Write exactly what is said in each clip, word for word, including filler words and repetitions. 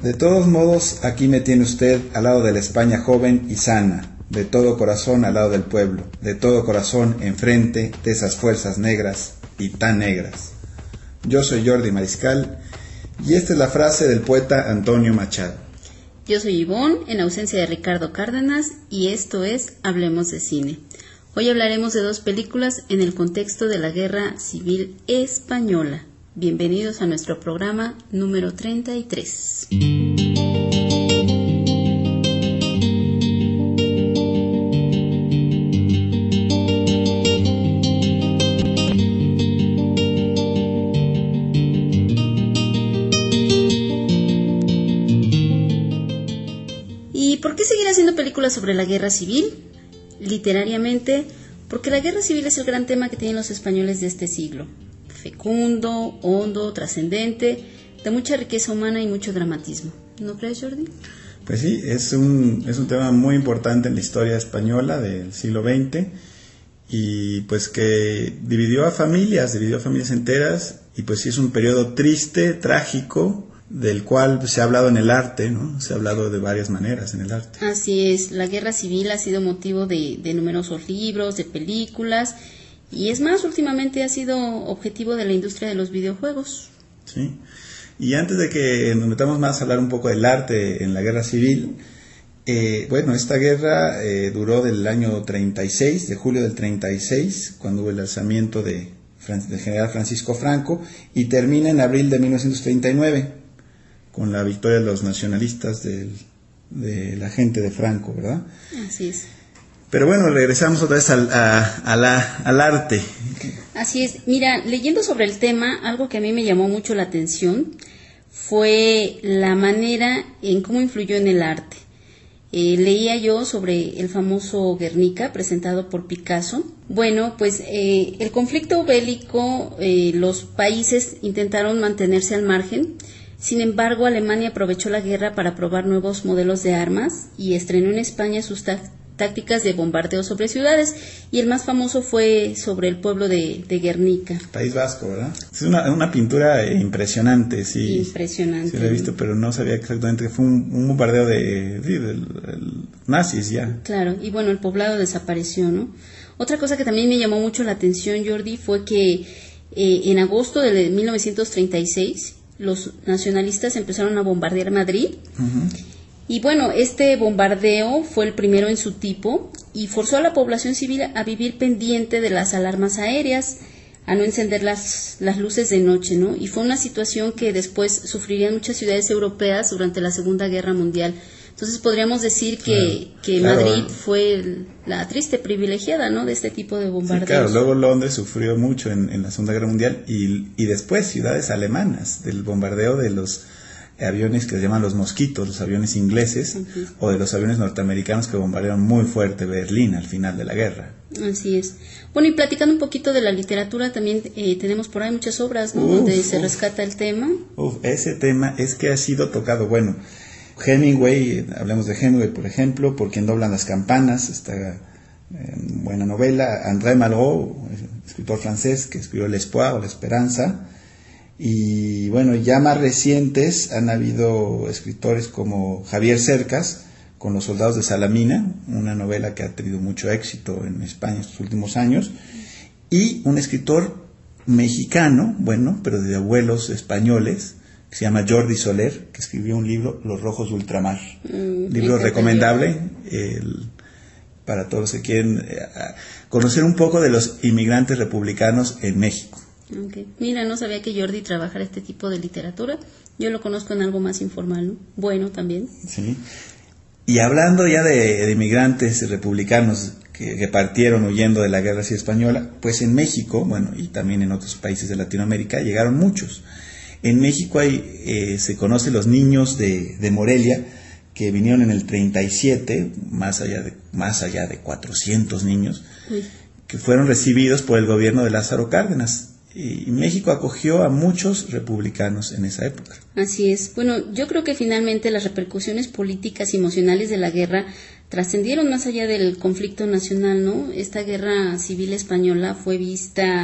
De todos modos, aquí me tiene usted al lado de la España joven y sana, de todo corazón al lado del pueblo, de todo corazón enfrente de esas fuerzas negras y tan negras. Yo soy Jordi Mariscal y esta es la frase del poeta Antonio Machado. Yo soy Ivonne, en ausencia de Ricardo Cárdenas, y esto es Hablemos de Cine. Hoy hablaremos de dos películas en el contexto de la Guerra Civil Española. Bienvenidos a nuestro programa número treinta y tres. ¿Y por qué seguir haciendo películas sobre la Guerra Civil? Literariamente, porque la Guerra Civil es el gran tema que tienen los españoles de este siglo. Fecundo, hondo, trascendente, de mucha riqueza humana y mucho dramatismo. ¿No crees, Jordi? Pues sí, es un, es un tema muy importante en la historia española del siglo veinte y pues que dividió a familias, dividió a familias enteras y pues sí es un periodo triste, trágico, del cual pues, se ha hablado en el arte, ¿no? Se ha hablado de varias maneras en el arte. Así es, la Guerra Civil ha sido motivo de, de numerosos libros, de películas. Y es más, últimamente ha sido objetivo de la industria de los videojuegos. Sí, y antes de que nos metamos más a hablar un poco del arte en la Guerra Civil, eh, bueno, esta guerra eh, duró del año treinta y seis, de julio del treinta y seis, cuando hubo el alzamiento de, del general Francisco Franco, y termina en abril de mil novecientos treinta y nueve, con la victoria de los nacionalistas del, de la gente de Franco, ¿verdad? Así es. Pero bueno, regresamos otra vez al, a, a la, al arte. Así es. Mira, leyendo sobre el tema, algo que a mí me llamó mucho la atención fue la manera en cómo influyó en el arte. Eh, leía yo sobre el famoso Guernica, presentado por Picasso. Bueno, pues eh, el conflicto bélico, eh, los países intentaron mantenerse al margen. Sin embargo, Alemania aprovechó la guerra para probar nuevos modelos de armas y estrenó en España sus tácticas tácticas de bombardeo sobre ciudades, y el más famoso fue sobre el pueblo de, de Guernica. País Vasco, ¿verdad? Es una, una pintura impresionante, sí. Impresionante. Sí, la he visto, pero no sabía exactamente que fue un, un bombardeo de, de, de, de nazis ya. Claro, y bueno, el poblado desapareció, ¿no? Otra cosa que también me llamó mucho la atención, Jordi, fue que eh, en agosto de mil novecientos treinta y seis los nacionalistas empezaron a bombardear Madrid. Uh-huh. Y bueno, este bombardeo fue el primero en su tipo y forzó a la población civil a vivir pendiente de las alarmas aéreas, a no encender las, las luces de noche, ¿no? Y fue una situación que después sufrirían muchas ciudades europeas durante la Segunda Guerra Mundial. Entonces podríamos decir que, claro, que claro. Madrid fue la triste privilegiada, ¿no?, de este tipo de bombardeos. Sí, claro, luego Londres sufrió mucho en, en la Segunda Guerra Mundial y, y después ciudades alemanas del bombardeo de los aviones que se llaman los mosquitos, los aviones ingleses, uh-huh, o de los aviones norteamericanos que bombardearon muy fuerte Berlín al final de la guerra. Así es. Bueno, y platicando un poquito de la literatura, también eh, tenemos por ahí muchas obras, ¿no?, uf, donde se uf, rescata el tema. Uf, ese tema es que ha sido tocado, bueno, Hemingway, hablemos de Hemingway, por ejemplo, Por quien doblan las campanas, esta eh, buena novela. André Malraux, escritor francés que escribió El Espoir o La Esperanza. Y bueno, ya más recientes han habido escritores como Javier Cercas con Los soldados de Salamina, una novela que ha tenido mucho éxito en España estos últimos años, y un escritor mexicano, bueno, pero de abuelos españoles, que se llama Jordi Soler, que escribió un libro, Los rojos de ultramar, mm, libro recomendable el, para todos los que quieren eh, conocer un poco de los inmigrantes republicanos en México. Okay. Mira, no sabía que Jordi trabajara este tipo de literatura. Yo lo conozco en algo más informal, ¿no? Bueno, también. Sí. Y hablando ya de, de inmigrantes republicanos que, que partieron huyendo de la Guerra Civil Española, pues en México, bueno, y también en otros países de Latinoamérica, llegaron muchos. En México hay, eh, se conocen los niños de, de Morelia, que vinieron en el treinta y siete, más allá de, más allá de cuatrocientos niños, Uy. que fueron recibidos por el gobierno de Lázaro Cárdenas. Y México acogió a muchos republicanos en esa época. Así es. Bueno, yo creo que finalmente las repercusiones políticas y emocionales de la guerra trascendieron más allá del conflicto nacional, ¿no? Esta guerra civil española fue vista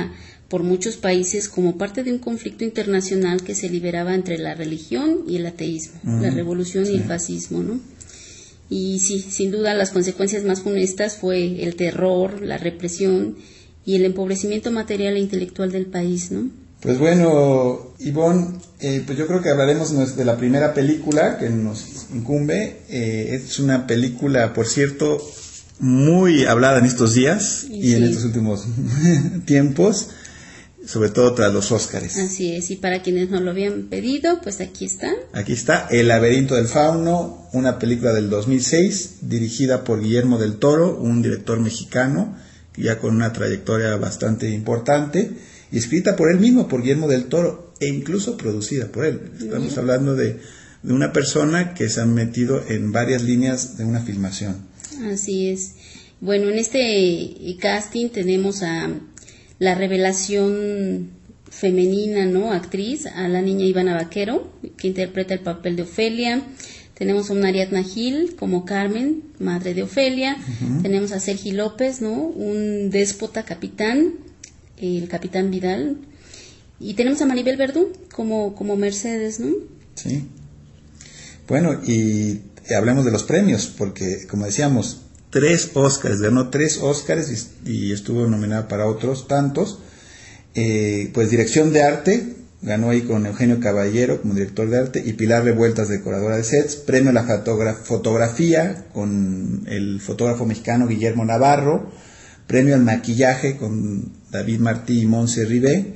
por muchos países como parte de un conflicto internacional que se liberaba entre la religión y el ateísmo, uh-huh. la revolución sí. y el fascismo, ¿no? Y sí, sin duda las consecuencias más funestas fue el terror, la represión y el empobrecimiento material e intelectual del país, ¿no? Pues bueno, Ivonne, eh, pues yo creo que hablaremos de la primera película que nos incumbe. Eh, es una película, por cierto, muy hablada en estos días y, y en sí. estos últimos tiempos, sobre todo tras los Óscares. Así es, y para quienes nos lo habían pedido, pues aquí está. Aquí está, El laberinto del fauno, una película del dos mil seis, dirigida por Guillermo del Toro, un director mexicano, ya con una trayectoria bastante importante, y escrita por él mismo, por Guillermo del Toro, e incluso producida por él. Estamos Bien. hablando de, de una persona que se ha metido en varias líneas de una filmación. Así es. Bueno, en este casting tenemos a la revelación femenina, ¿no? Actriz, a la niña Ivana Vaquero, que interpreta el papel de Ofelia. Tenemos a una Ariadna Gil como Carmen, madre de Ofelia. Uh-huh. Tenemos a Sergi López, ¿no? Un déspota capitán, el capitán Vidal. Y tenemos a Maribel Verdú como, como Mercedes, ¿no? Sí. Bueno, y hablemos de los premios, porque como decíamos, tres Óscares, ganó tres Óscares y, y estuvo nominada para otros tantos. Eh, pues dirección de arte, ganó ahí con Eugenio Caballero como director de arte y Pilar Revueltas, decoradora de sets. Premio a la fotogra- fotografía con el fotógrafo mexicano Guillermo Navarro. Premio al maquillaje con David Martí y Montse Ribé.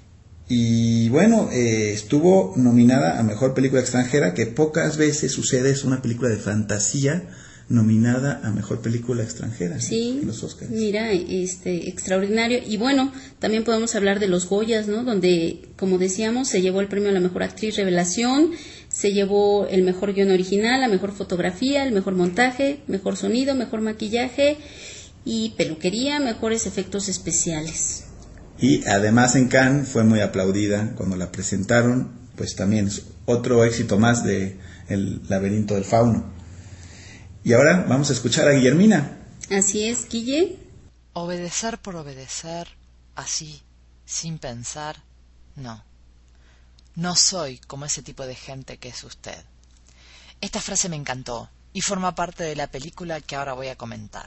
Y bueno, eh, estuvo nominada a Mejor Película Extranjera, que pocas veces sucede, es una película de fantasía nominada a Mejor Película Extranjera. Sí, en los Óscares. Mira, este, extraordinario. Y bueno, también podemos hablar de los Goyas, ¿no? Donde, como decíamos, se llevó el premio a la Mejor Actriz Revelación, se llevó el Mejor Guión Original, la Mejor Fotografía, el Mejor Montaje, Mejor Sonido, Mejor Maquillaje y Peluquería, Mejores Efectos Especiales. Y además en Cannes fue muy aplaudida cuando la presentaron, pues también es otro éxito más de El laberinto del fauno. Y ahora vamos a escuchar a Guillermina. Así es, Guille. Obedecer por obedecer, así, sin pensar, no. No soy como ese tipo de gente que es usted. Esta frase me encantó y forma parte de la película que ahora voy a comentar.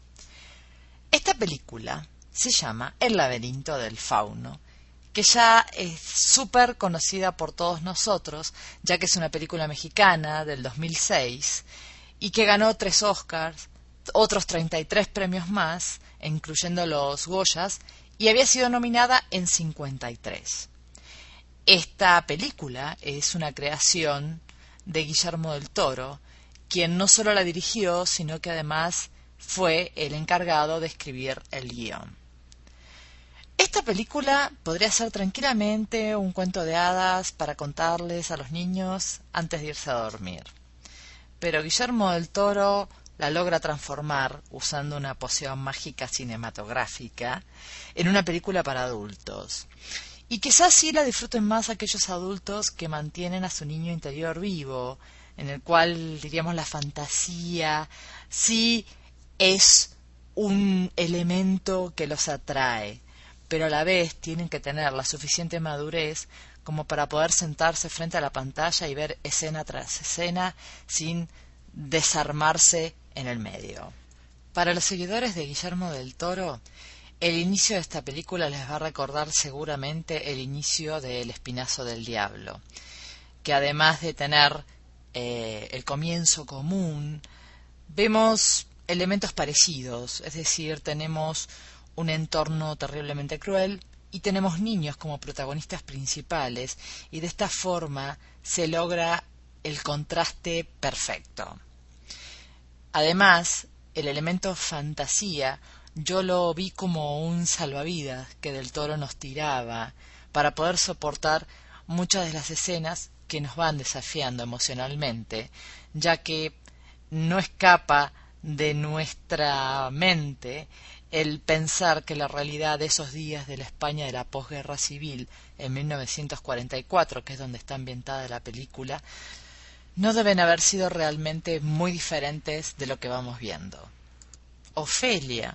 Esta película se llama El laberinto del fauno, que ya es súper conocida por todos nosotros, ya que es una película mexicana del dos mil seis y que ganó tres Oscars, otros treinta y tres premios más, incluyendo los Goyas, y había sido nominada en cincuenta y tres. Esta película es una creación de Guillermo del Toro, quien no solo la dirigió, sino que además fue el encargado de escribir el guión. Esta película podría ser tranquilamente un cuento de hadas para contarles a los niños antes de irse a dormir. Pero Guillermo del Toro la logra transformar, usando una poción mágica cinematográfica, en una película para adultos. Y quizás sí la disfruten más aquellos adultos que mantienen a su niño interior vivo, en el cual, diríamos, la fantasía sí es un elemento que los atrae, pero a la vez tienen que tener la suficiente madurez como para poder sentarse frente a la pantalla y ver escena tras escena sin desarmarse en el medio. Para los seguidores de Guillermo del Toro, el inicio de esta película les va a recordar seguramente el inicio de El Espinazo del Diablo, que además de tener eh, el comienzo común, vemos elementos parecidos, es decir, tenemos un entorno terriblemente cruel y tenemos niños como protagonistas principales, y de esta forma se logra el contraste perfecto. Además, el elemento fantasía yo lo vi como un salvavidas que del Toro nos tiraba para poder soportar muchas de las escenas que nos van desafiando emocionalmente, ya que no escapa de nuestra mente el pensar que la realidad de esos días de la España de la posguerra civil en mil novecientos cuarenta y cuatro, que es donde está ambientada la película, no deben haber sido realmente muy diferentes de lo que vamos viendo. Ofelia,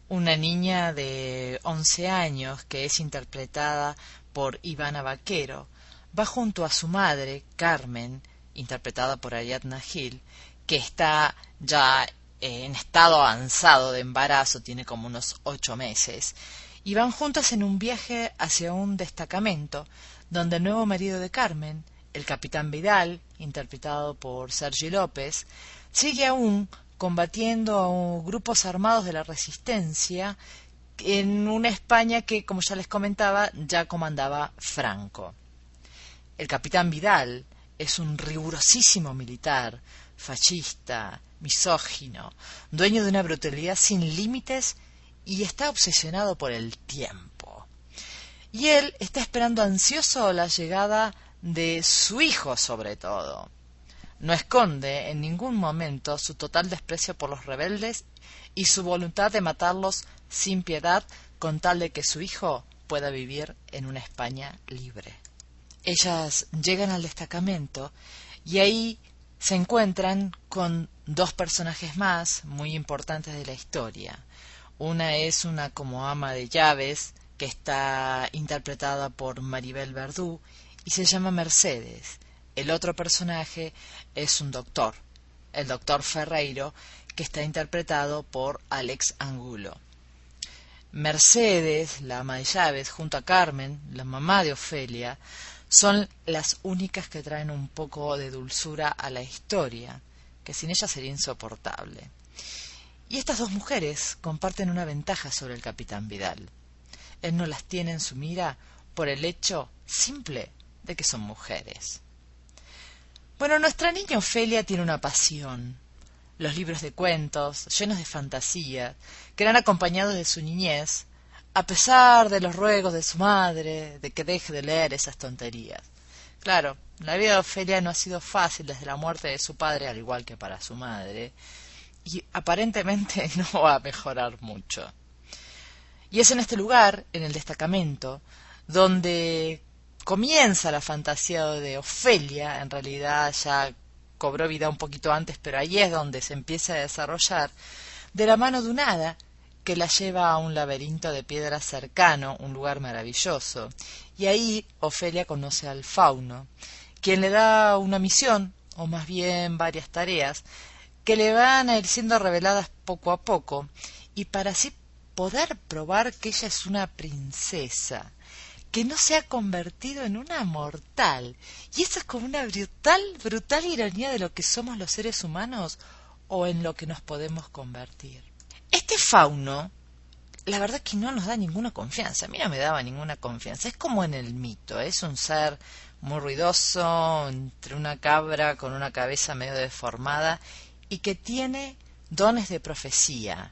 una niña de once años que es interpretada por Ivana Vaquero, va junto a su madre, Carmen, interpretada por Ariadna Gil, que está ya en estado avanzado de embarazo, tiene como unos ocho meses, y van juntas en un viaje hacia un destacamento donde el nuevo marido de Carmen, el capitán Vidal, interpretado por Sergi López, sigue aún combatiendo a grupos armados de la resistencia en una España que, como ya les comentaba, ya comandaba Franco. El capitán Vidal es un rigurosísimo militar, fascista, misógino, dueño de una brutalidad sin límites y está obsesionado por el tiempo. Y él está esperando ansioso la llegada de su hijo, sobre todo. No esconde en ningún momento su total desprecio por los rebeldes y su voluntad de matarlos sin piedad con tal de que su hijo pueda vivir en una España libre. Ellas llegan al destacamento y ahí se encuentran con dos personajes más muy importantes de la historia. Una es una como ama de llaves que está interpretada por Maribel Verdú y se llama Mercedes. El otro personaje es un doctor, el doctor Ferreiro, que está interpretado por Alex Angulo. Mercedes, la ama de llaves, junto a Carmen, la mamá de Ofelia, son las únicas que traen un poco de dulzura a la historia, que sin ella sería insoportable. Y estas dos mujeres comparten una ventaja sobre el capitán Vidal. Él no las tiene en su mira por el hecho simple de que son mujeres. Bueno, nuestra niña Ofelia tiene una pasión, los libros de cuentos, llenos de fantasía, que eran acompañados de su niñez, a pesar de los ruegos de su madre, de que deje de leer esas tonterías. Claro, la vida de Ofelia no ha sido fácil desde la muerte de su padre, al igual que para su madre, y aparentemente no va a mejorar mucho. Y es en este lugar, en el destacamento, donde comienza la fantasía de Ofelia. En realidad ya cobró vida un poquito antes, pero ahí es donde se empieza a desarrollar, de la mano de un hada que la lleva a un laberinto de piedra cercano, un lugar maravilloso. Y ahí Ofelia conoce al fauno, quien le da una misión, o más bien varias tareas, que le van a ir siendo reveladas poco a poco, y para así poder probar que ella es una princesa, que no se ha convertido en una mortal. Y eso es como una brutal, brutal ironía de lo que somos los seres humanos o en lo que nos podemos convertir. Este fauno, la verdad que no nos da ninguna confianza. A mí no me daba ninguna confianza. Es como en el mito. Es un ser muy ruidoso, entre una cabra con una cabeza medio deformada y que tiene dones de profecía.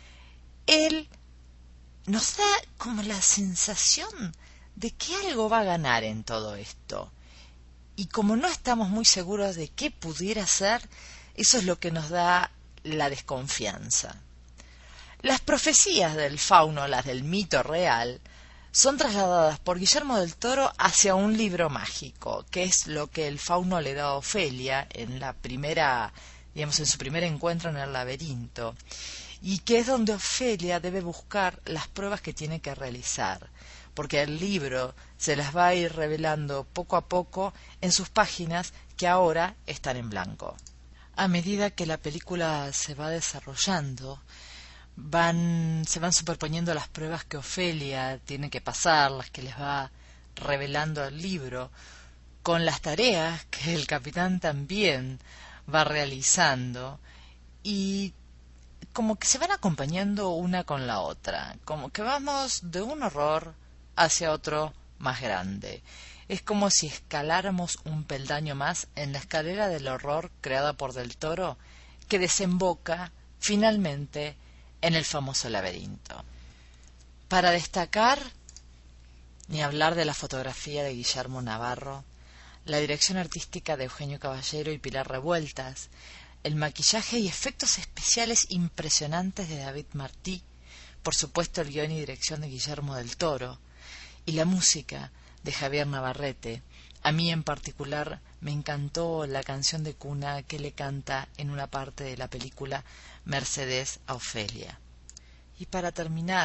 Él nos da como la sensación de que algo va a ganar en todo esto. Y como no estamos muy seguros de qué pudiera ser, eso es lo que nos da la desconfianza. Las profecías del fauno, las del mito real, son trasladadas por Guillermo del Toro hacia un libro mágico, que es lo que el fauno le da a Ofelia en la primera, digamos, en su primer encuentro en el laberinto, y que es donde Ofelia debe buscar las pruebas que tiene que realizar, porque el libro se las va a ir revelando poco a poco en sus páginas que ahora están en blanco. A medida que la película se va desarrollando, van se van superponiendo las pruebas que Ofelia tiene que pasar, las que les va revelando el libro, con las tareas que el capitán también va realizando, y como que se van acompañando una con la otra, como que vamos de un horror hacia otro más grande. Es como si escaláramos un peldaño más en la escalera del horror creada por Del Toro, que desemboca finalmente en el famoso laberinto. Para destacar, ni hablar de la fotografía de Guillermo Navarro, la dirección artística de Eugenio Caballero y Pilar Revueltas, el maquillaje y efectos especiales impresionantes de David Martí, por supuesto el guión y dirección de Guillermo del Toro, y la música de Javier Navarrete. A mí en particular me encantó la canción de cuna que le canta en una parte de la película Mercedes a Ofelia. Y para terminar,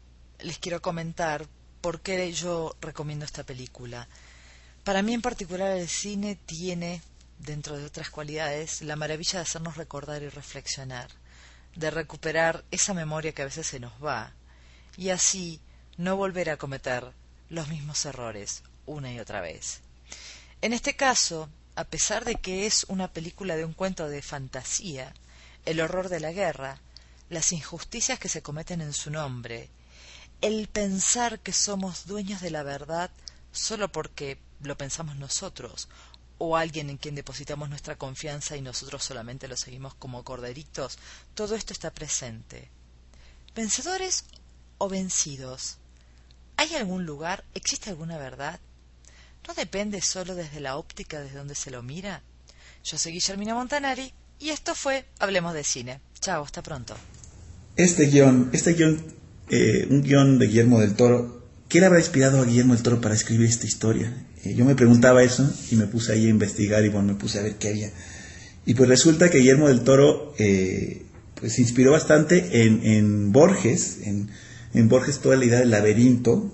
les quiero comentar por qué yo recomiendo esta película. Para mí en particular el cine tiene, dentro de otras cualidades, la maravilla de hacernos recordar y reflexionar, de recuperar esa memoria que a veces se nos va, y así no volver a cometer los mismos errores una y otra vez. En este caso, a pesar de que es una película de un cuento de fantasía, el horror de la guerra, las injusticias que se cometen en su nombre, el pensar que somos dueños de la verdad solo porque lo pensamos nosotros, o alguien en quien depositamos nuestra confianza y nosotros solamente lo seguimos como corderitos, todo esto está presente. ¿Vencedores o vencidos? ¿Hay algún lugar? ¿Existe alguna verdad? ¿No depende solo desde la óptica desde donde se lo mira? Yo soy Guillermina Montanari y esto fue Hablemos de Cine. Chao, hasta pronto. Este guión, este guión, eh, un guión de Guillermo del Toro, ¿qué le habrá inspirado a Guillermo del Toro para escribir esta historia? Eh, yo me preguntaba eso y me puse ahí a investigar y bueno, me puse a ver qué había. Y pues resulta que Guillermo del Toro eh, pues se inspiró bastante en, en Borges, en, en Borges toda la idea del laberinto,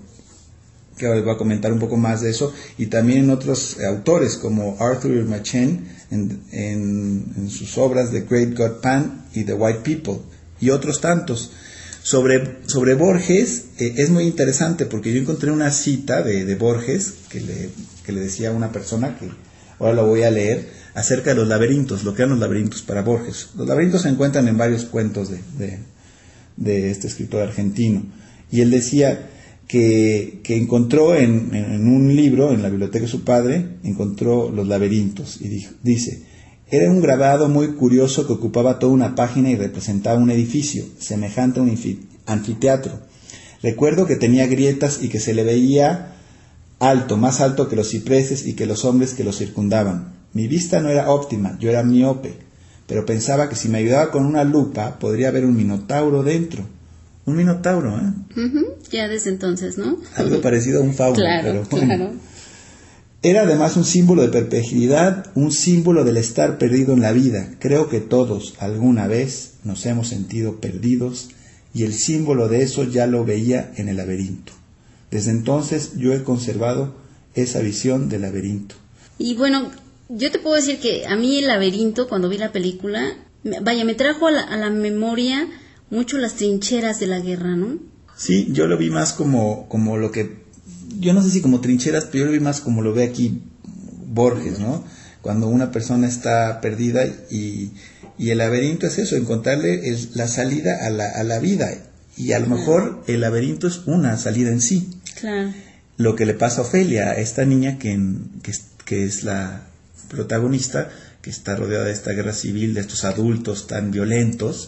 que ahora les voy a comentar un poco más de eso, y también en otros autores como Arthur Machen en, en, en sus obras The Great God Pan y The White People, y otros tantos. Sobre, sobre Borges eh, es muy interesante porque yo encontré una cita de, de Borges que le, que le decía a una persona, que ahora lo voy a leer, acerca de los laberintos, lo que eran los laberintos para Borges. Los laberintos se encuentran en varios cuentos de, de, de este escritor argentino, y él decía que, que encontró en, en un libro, en la biblioteca de su padre, encontró los laberintos, y dijo, dice: era un grabado muy curioso que ocupaba toda una página y representaba un edificio, semejante a un anfiteatro. Recuerdo que tenía grietas y que se le veía alto, más alto que los cipreses y que los hombres que lo circundaban. Mi vista no era óptima, yo era miope, pero pensaba que si me ayudaba con una lupa podría haber un minotauro dentro. Un minotauro, ¿eh? Uh-huh. Ya desde entonces, ¿no? Algo parecido a un fauno, claro, pero bueno. Claro. Era además un símbolo de perplejidad, un símbolo del estar perdido en la vida. Creo que todos alguna vez nos hemos sentido perdidos y el símbolo de eso ya lo veía en el laberinto. Desde entonces yo he conservado esa visión del laberinto. Y bueno, yo te puedo decir que a mí el laberinto, cuando vi la película, vaya, me trajo a la, a la memoria mucho las trincheras de la guerra, ¿no? Sí, yo lo vi más como, como lo que... Yo no sé si como trincheras, pero yo lo vi más como lo ve aquí Borges, ¿no? Cuando una persona está perdida y, y el laberinto es eso, encontrarle el, la salida a la, a la vida. Y a lo claro. mejor el laberinto es una salida en sí. Claro. Lo que le pasa a Ofelia, a esta niña que, que, que es la protagonista, que está rodeada de esta guerra civil, de estos adultos tan violentos.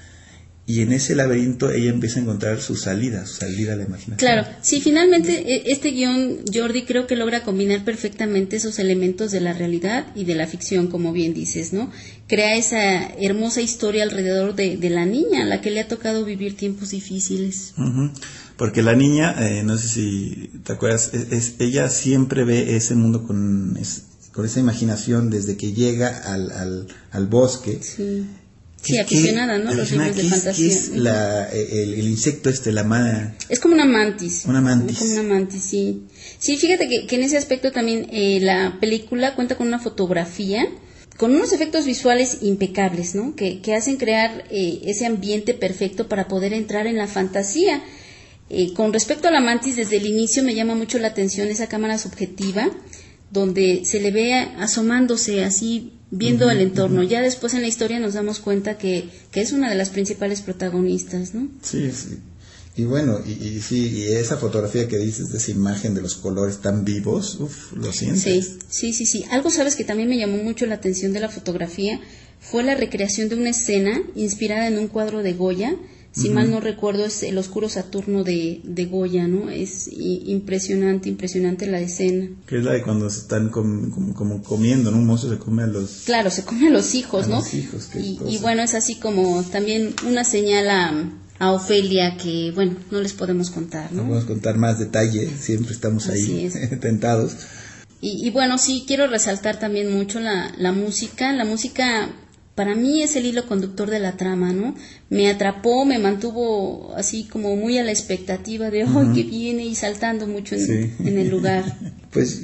Y en ese laberinto ella empieza a encontrar su salida, su salida a la imaginación. Claro, sí, finalmente este guión, Jordi, creo que logra combinar perfectamente esos elementos de la realidad y de la ficción, como bien dices, ¿no? Crea esa hermosa historia alrededor de, de la niña, a la que le ha tocado vivir tiempos difíciles. Uh-huh. Porque la niña, eh, no sé si te acuerdas, es, es, ella siempre ve ese mundo con, es, con esa imaginación desde que llega al, al, al bosque. Sí. Sí, aficionada, ¿no? Los libros de fantasía. ¿Qué es la, el, el insecto este, la ma... Es como una mantis. Una mantis. Es como una mantis, sí. Sí, fíjate que, que en ese aspecto también eh, la película cuenta con una fotografía, con unos efectos visuales impecables, ¿no? Que, que hacen crear eh, ese ambiente perfecto para poder entrar en la fantasía. Eh, con respecto a la mantis, desde el inicio me llama mucho la atención esa cámara subjetiva, donde se le ve asomándose así, viendo uh-huh, el entorno. Uh-huh. Ya después en la historia nos damos cuenta que, que es una de las principales protagonistas, ¿no? Sí, sí. Y bueno, y, y sí, y esa fotografía que dices de esa imagen de los colores tan vivos, uff, lo sientes. Sí, sí, sí, sí. Algo, sabes, que también me llamó mucho la atención de la fotografía fue la recreación de una escena inspirada en un cuadro de Goya. Si uh-huh. mal no recuerdo, es El oscuro Saturno de, de Goya, ¿no? Es impresionante, impresionante la escena. Que es la de cuando se están com, com, como comiendo, ¿no? Un monstruo se come a los... Claro, se come a los hijos, a ¿no? Los hijos, y, y bueno, es así como también una señal a, a Ofelia que, bueno, no les podemos contar, ¿no? No podemos contar más detalle, siempre estamos ahí tentados. Y, y bueno, sí, quiero resaltar también mucho la, la música. La música para mí es el hilo conductor de la trama, ¿no? Me atrapó, me mantuvo así como muy a la expectativa de, ¡ay, uh-huh. que viene! Y saltando mucho en, sí. en el lugar. Pues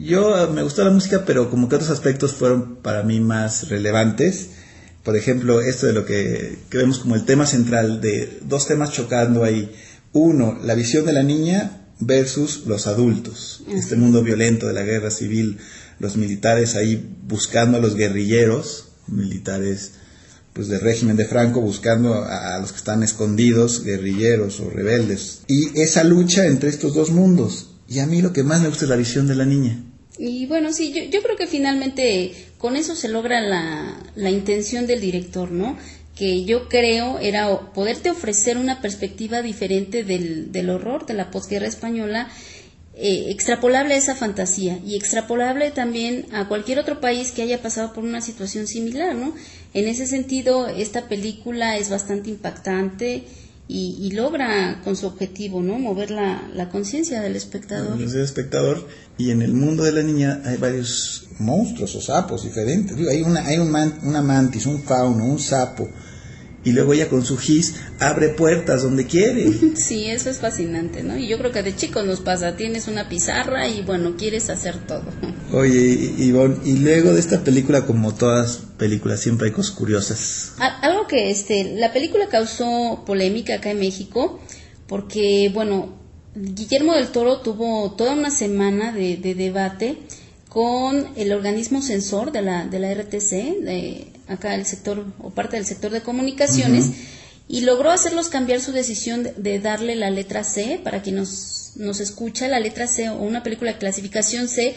yo me gustó la música, pero como que otros aspectos fueron para mí más relevantes. Por ejemplo, esto de lo que, que vemos como el tema central, de dos temas chocando ahí. Uno, la visión de la niña versus los adultos. Uh-huh. Este mundo violento de la guerra civil, los militares ahí buscando a los guerrilleros, militares pues del régimen de Franco, buscando a, a los que están escondidos, guerrilleros o rebeldes, y esa lucha entre estos dos mundos. Y a mí lo que más me gusta es la visión de la niña. Y bueno, sí, yo, yo creo que finalmente con eso se logra la, la intención del director, ¿no? Que yo creo era poderte ofrecer una perspectiva diferente del, del horror de la posguerra española, Eh, extrapolable a esa fantasía y extrapolable también a cualquier otro país que haya pasado por una situación similar, ¿no? En ese sentido, esta película es bastante impactante y, y logra con su objetivo, ¿no? Mover la, la conciencia del espectador. Del espectador. Y en el mundo de la niña hay varios monstruos o sapos diferentes. Hay una, hay un man, una mantis, un fauno, un sapo. Y luego ella con su gis abre puertas donde quiere. Sí, eso es fascinante, ¿no? Y yo creo que de chicos nos pasa, tienes una pizarra y bueno, quieres hacer todo. Oye, Ivonne, y luego de esta película, como todas películas, siempre hay cosas curiosas. Algo que este, la película causó polémica acá en México, porque bueno, Guillermo del Toro tuvo toda una semana de, de debate con el organismo censor de la, de la R T C, de acá el sector o parte del sector de comunicaciones, uh-huh. y logró hacerlos cambiar su decisión de, de darle la letra C. Para quien nos, nos escucha, la letra C o una película de clasificación C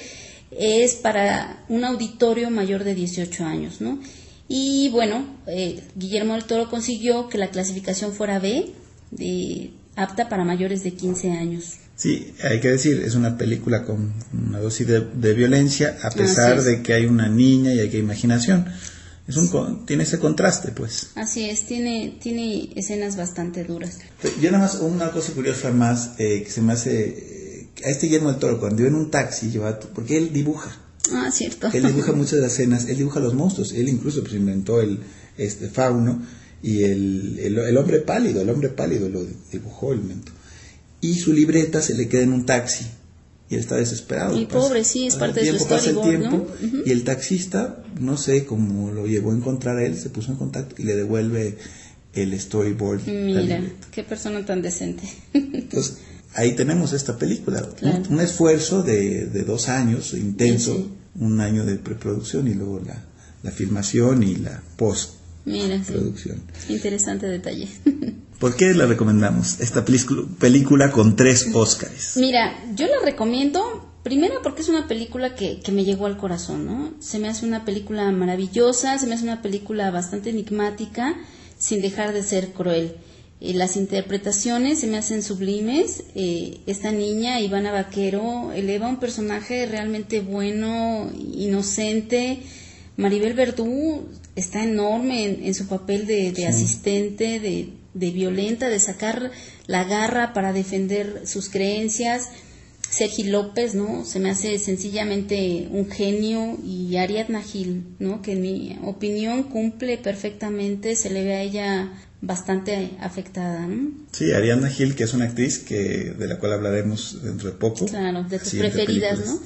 es para un auditorio mayor de dieciocho años, ¿no? Y bueno, eh, Guillermo del Toro consiguió que la clasificación fuera B, de, apta para mayores de quince años. Sí, hay que decir, es una película con una dosis de, de violencia, a pesar es. de que hay una niña y hay que imaginación. Es un, sí. Tiene ese contraste, pues. Así es, tiene tiene escenas bastante duras. Yo nada más, una cosa curiosa más, eh, que se me hace, eh, a este Guillermo del Toro, cuando iba en un taxi, lleva, porque él dibuja. Ah, cierto. Él dibuja muchas de las escenas, él dibuja los monstruos, él incluso pues inventó el este fauno y el, el, el hombre pálido, el hombre pálido lo dibujó, el inventó. Y su libreta se le queda en un taxi y él está desesperado. Y pobre, sí, es parte de su storyboard, ¿no? Uh-huh. Y el taxista, no sé cómo lo llevó a encontrar a él, se puso en contacto y le devuelve el storyboard. Mira, qué persona tan decente. Entonces, ahí tenemos esta película, claro. un, un esfuerzo de, de dos años, intenso, sí, sí. un año de preproducción y luego la, la filmación y la postproducción. Sí. Interesante detalle. ¿Por qué la recomendamos, esta película, película con tres Óscares? Mira, yo la recomiendo, primero porque es una película que, que me llegó al corazón, ¿no? Se me hace una película maravillosa, se me hace una película bastante enigmática, sin dejar de ser cruel. Eh, las interpretaciones se me hacen sublimes. Eh, esta niña, Ivana Vaquero, eleva un personaje realmente bueno, inocente. Maribel Verdú está enorme en, en su papel de, de sí. asistente, de de violenta, de sacar la garra para defender sus creencias. Sergi López, ¿no? Se me hace sencillamente un genio, y Ariadna Gil, ¿no? Que en mi opinión cumple perfectamente, se le ve a ella bastante afectada, ¿no? Sí, Ariadna Gil, que es una actriz que de la cual hablaremos dentro de poco. Claro, de tus preferidas, ¿no?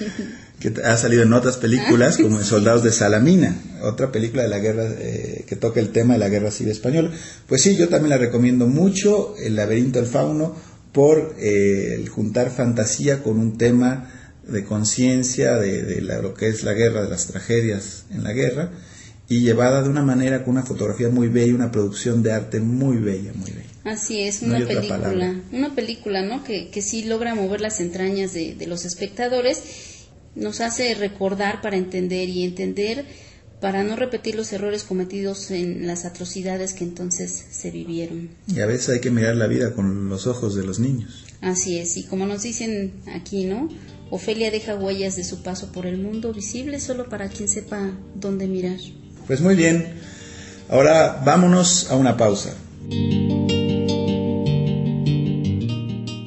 Que ha salido en otras películas, como en Soldados de Salamina, otra película de la guerra eh, que toca el tema de la guerra civil española. Pues sí, yo también la recomiendo mucho, El laberinto del fauno, por eh, el juntar fantasía con un tema de conciencia de, de la, lo que es la guerra, de las tragedias en la guerra, y llevada de una manera con una fotografía muy bella, una producción de arte muy bella, muy bella. Así es, una no película, una película, ¿no? Que, que sí logra mover las entrañas de, de los espectadores, nos hace recordar para entender y entender para no repetir los errores cometidos en las atrocidades que entonces se vivieron. Y a veces hay que mirar la vida con los ojos de los niños. Así es, y como nos dicen aquí, ¿no? Ofelia deja huellas de su paso por el mundo, visibles solo para quien sepa dónde mirar. Pues muy bien, ahora vámonos a una pausa.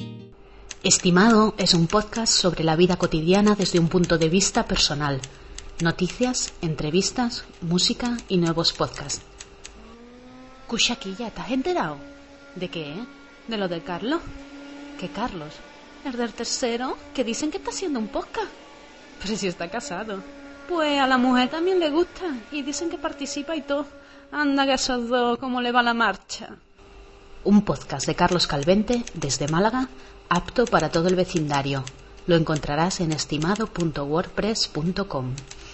Estimado es un podcast sobre la vida cotidiana desde un punto de vista personal. Noticias, entrevistas, música y nuevos podcasts. Cuchaquilla, ¿te has enterado? ¿De qué? ¿De lo de Carlos? ¿Qué Carlos? ¿El del tercero? Que dicen que está haciendo un podcast. Pero si está casado. Pues a la mujer también le gusta y dicen que participa y todo. Anda que esos dos, ¿cómo le va la marcha? Un podcast de Carlos Calvente desde Málaga, apto para todo el vecindario. Lo encontrarás en estimado punto wordpress punto com.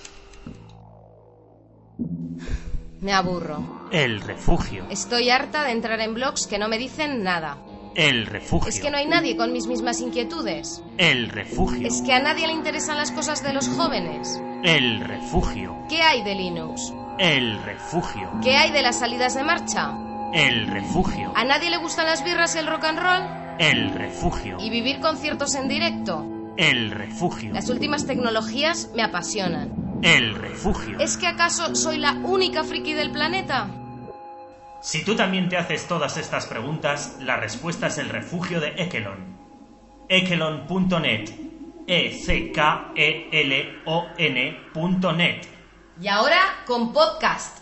Me aburro. El refugio. Estoy harta de entrar en blogs que no me dicen nada. El refugio. Es que no hay nadie con mis mismas inquietudes. El refugio. Es que a nadie le interesan las cosas de los jóvenes. El refugio. ¿Qué hay de Linux? El refugio. ¿Qué hay de las salidas de marcha? El refugio. ¿A nadie le gustan las birras y el rock and roll? El refugio. ¿Y vivir conciertos en directo? El refugio. Las últimas tecnologías me apasionan. El refugio. ¿Es que acaso soy la única friki del planeta? Si tú también te haces todas estas preguntas, la respuesta es el refugio de Ekelon. Ekelon punto net. E C K E L O N punto net. Y ahora con podcast.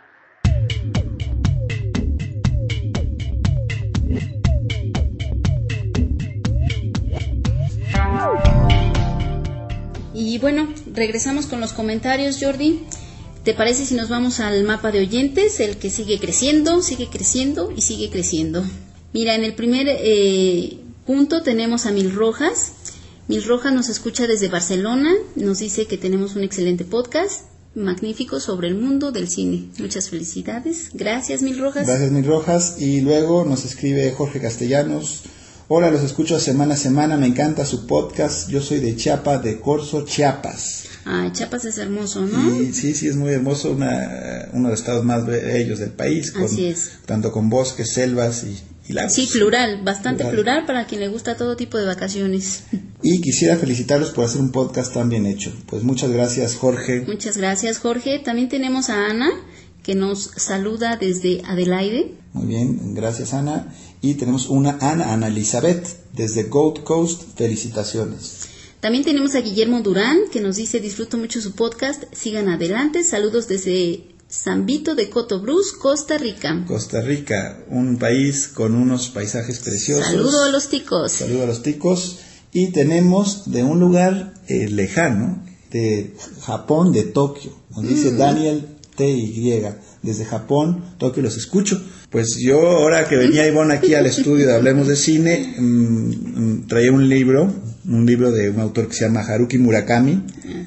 Y bueno, regresamos con los comentarios, Jordi. ¿Te parece si nos vamos al mapa de oyentes? El que sigue creciendo, sigue creciendo y sigue creciendo. Mira, en el primer eh, punto tenemos a Mil Rojas. Mil Rojas nos escucha desde Barcelona. Nos dice que tenemos un excelente podcast, magnífico, sobre el mundo del cine. Muchas felicidades. Gracias, Mil Rojas. Gracias, Mil Rojas. Y luego nos escribe Jorge Castellanos. Hola, los escucho semana a semana, me encanta su podcast. Yo soy de Chiapas, de Corzo, Chiapas. Ah, Chiapas es hermoso, ¿no? Y, sí, sí, es muy hermoso, una, uno de los estados más bellos del país. Con, Así es. Tanto con bosques, selvas y, y lagos. Sí, plural, bastante plural. plural para quien le gusta todo tipo de vacaciones. Y quisiera felicitarlos por hacer un podcast tan bien hecho. Pues muchas gracias, Jorge. Muchas gracias, Jorge. También tenemos a Ana, que nos saluda desde Adelaide. Muy bien, gracias, Ana. Y tenemos una Ana, Ana Elizabeth, desde Gold Coast. Felicitaciones. También tenemos a Guillermo Durán, que nos dice: disfruto mucho su podcast, sigan adelante. Saludos desde San Vito de Cotobruz, Costa Rica. Costa Rica, un país con unos paisajes preciosos. Saludo a los ticos. Saludo a los ticos. Y tenemos de un lugar eh, lejano, de Japón, de Tokio. Nos dice mm. Daniel T Y, desde Japón, Tokio, los escucho. Pues yo, ahora que venía Ivonne aquí al estudio de Hablemos de Cine, mmm, traía un libro, un libro de un autor que se llama Haruki Murakami.